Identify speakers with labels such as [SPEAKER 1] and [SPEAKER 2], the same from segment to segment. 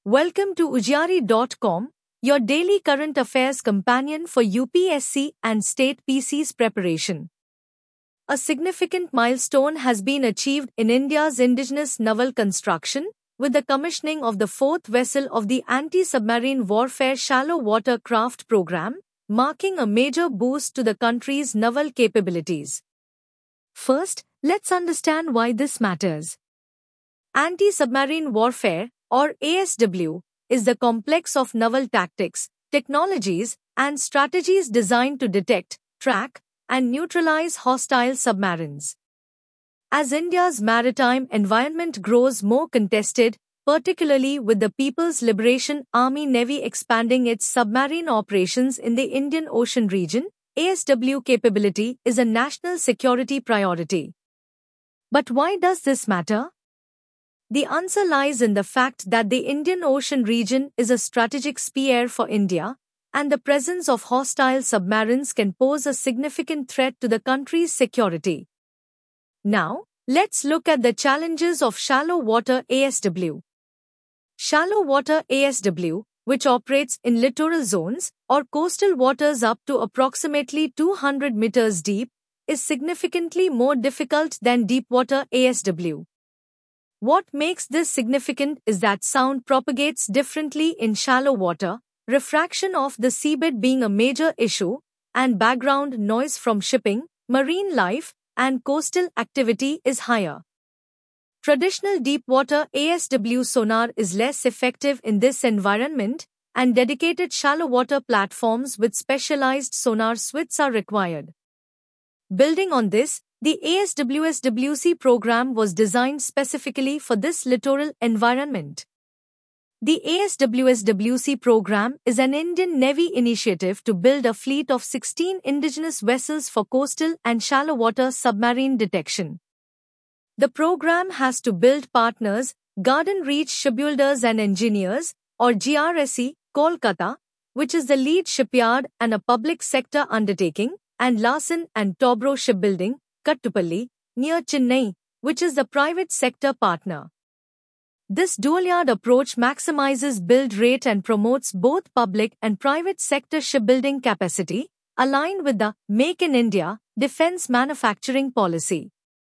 [SPEAKER 1] Welcome to Ujari.com, your daily current affairs companion for UPSC and state PC's preparation. A significant milestone has been achieved in India's indigenous naval construction, with the commissioning of the fourth vessel of the anti-submarine warfare shallow water craft program, marking a major boost to the country's naval capabilities. First, let's understand why this matters. Anti-submarine warfare, or ASW, is the complex of naval tactics, technologies, and strategies designed to detect, track, and neutralize hostile submarines. As India's maritime environment grows more contested, particularly with the People's Liberation Army Navy expanding its submarine operations in the Indian Ocean region, ASW capability is a national security priority. But why does this matter? The answer lies in the fact that the Indian Ocean region is a strategic sphere for India, and the presence of hostile submarines can pose a significant threat to the country's security. Now, let's look at the challenges of shallow water ASW. Shallow water ASW, which operates in littoral zones or coastal waters up to approximately 200 meters deep, is significantly more difficult than deepwater ASW. What makes this significant is that sound propagates differently in shallow water, refraction of the seabed being a major issue, and background noise from shipping, marine life, and coastal activity is higher. Traditional deepwater ASW sonar is less effective in this environment, and dedicated shallow water platforms with specialized sonar suites are required. Building on this, the ASWSWC program was designed specifically for this littoral environment. The ASWSWC program is an Indian Navy initiative to build a fleet of 16 indigenous vessels for coastal and shallow water submarine detection. The program has to build partners, Garden Reach Shipbuilders and Engineers, or GRSE, Kolkata, which is the lead shipyard and a public sector undertaking, and Larsen & Toubro Shipbuilding, Kattupalli, near Chennai, which is the private sector partner. This dual-yard approach maximizes build rate and promotes both public and private sector shipbuilding capacity, aligned with the Make in India defense manufacturing policy.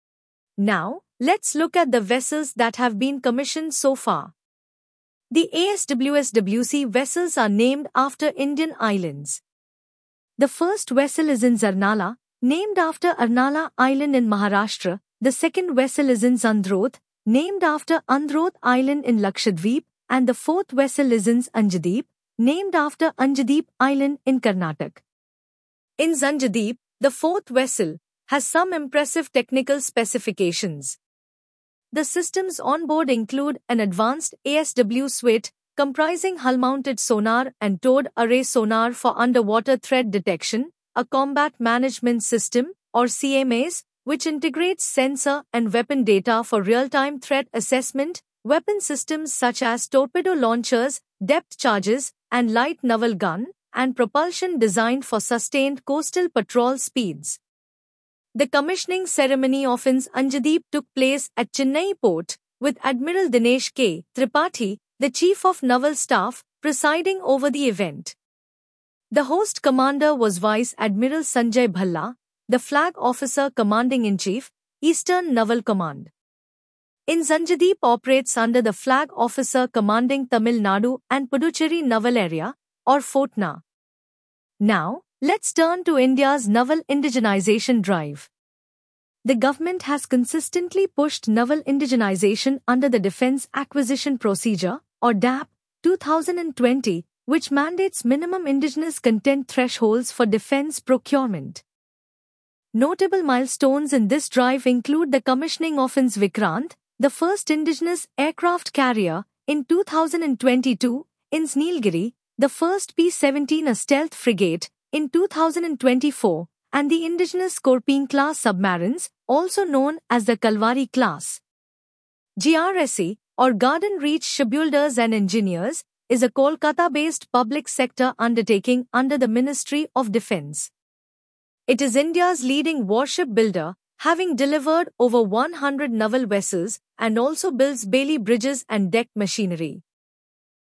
[SPEAKER 1] Now, let's look at the vessels that have been commissioned so far. The ASWSWC vessels are named after Indian islands. The first vessel is in Zarnala, named after Arnala Island in Maharashtra. The second vessel is in Zandroth, named after Androth Island in Lakshadweep, and the fourth vessel is in Anjadeep, named after Anjadeep Island in Karnataka. In Zanjadeep, the fourth vessel has some impressive technical specifications. The systems on board include an advanced ASW suite comprising hull-mounted sonar and towed array sonar for underwater threat detection, a combat management system, or CMAS, which integrates sensor and weapon data for real-time threat assessment, weapon systems such as torpedo launchers, depth charges, and light naval gun, and propulsion designed for sustained coastal patrol speeds. The commissioning ceremony of Anjadeep took place at Chennai Port, with Admiral Dinesh K. Tripathi, the Chief of Naval Staff, presiding over the event. The host commander was Vice Admiral Sanjay Bhalla, the Flag Officer Commanding-in-Chief, Eastern Naval Command. In Zanjadeep operates under the Flag Officer Commanding Tamil Nadu and Puducherry Naval Area, or FOTNA. Now, let's turn to India's naval indigenization drive. The government has consistently pushed naval indigenization under the Defence Acquisition Procedure, or DAP, 2020, which mandates minimum indigenous content thresholds for defence procurement. Notable milestones in this drive include the commissioning of INS Vikrant, the first indigenous aircraft carrier, in 2022, INS Nilgiri, the first P-17 stealth frigate, in 2024, and the indigenous Scorpene-class submarines, also known as the Kalvari class. GRSE, or Garden Reach Shipbuilders and Engineers, is a Kolkata-based public sector undertaking under the Ministry of Defence. It is India's leading warship builder, having delivered over 100 naval vessels, and also builds Bailey bridges and deck machinery.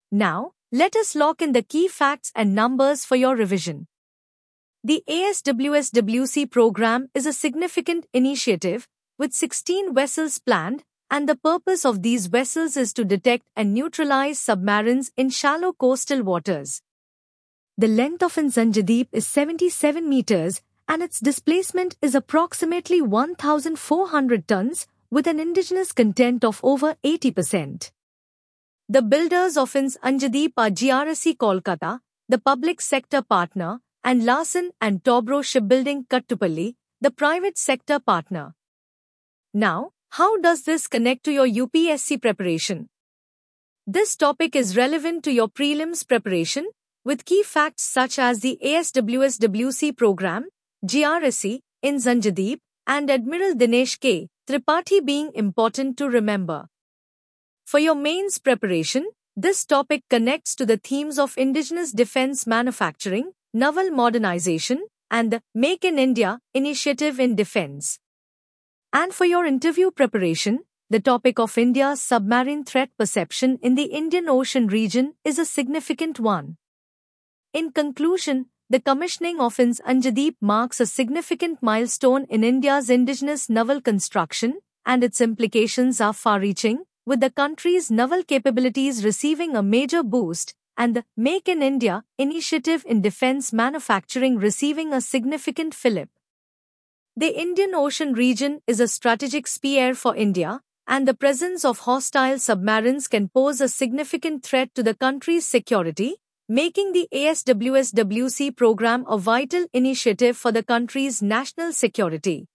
[SPEAKER 1] Now, let us lock in the key facts and numbers for your revision. The ASWSWC program is a significant initiative with 16 vessels planned, and the purpose of these vessels is to detect and neutralize submarines in shallow coastal waters. The length of Anjandeep is 77 meters, and its displacement is approximately 1,400 tons, with an indigenous content of over 80%. The builders of Anjandeep are GRSE Kolkata, the public sector partner, and Larsen & Toubro Shipbuilding Kattupalli, the private sector partner. Now, how does this connect to your UPSC preparation? This topic is relevant to your prelims preparation, with key facts such as the ASWSWC program, GRSE, in Anjandeep, and Admiral Dinesh K. Tripathi being important to remember. For your mains preparation, this topic connects to the themes of indigenous defense manufacturing, naval modernization, and the Make in India initiative in defense. And for your interview preparation, the topic of India's submarine threat perception in the Indian Ocean region is a significant one. In conclusion, the commissioning of Anjandeep marks a significant milestone in India's indigenous naval construction, and its implications are far-reaching, with the country's naval capabilities receiving a major boost and the Make in India initiative in defense manufacturing receiving a significant fillip. The Indian Ocean region is a strategic sphere for India, and the presence of hostile submarines can pose a significant threat to the country's security, making the ASWSWC program a vital initiative for the country's national security.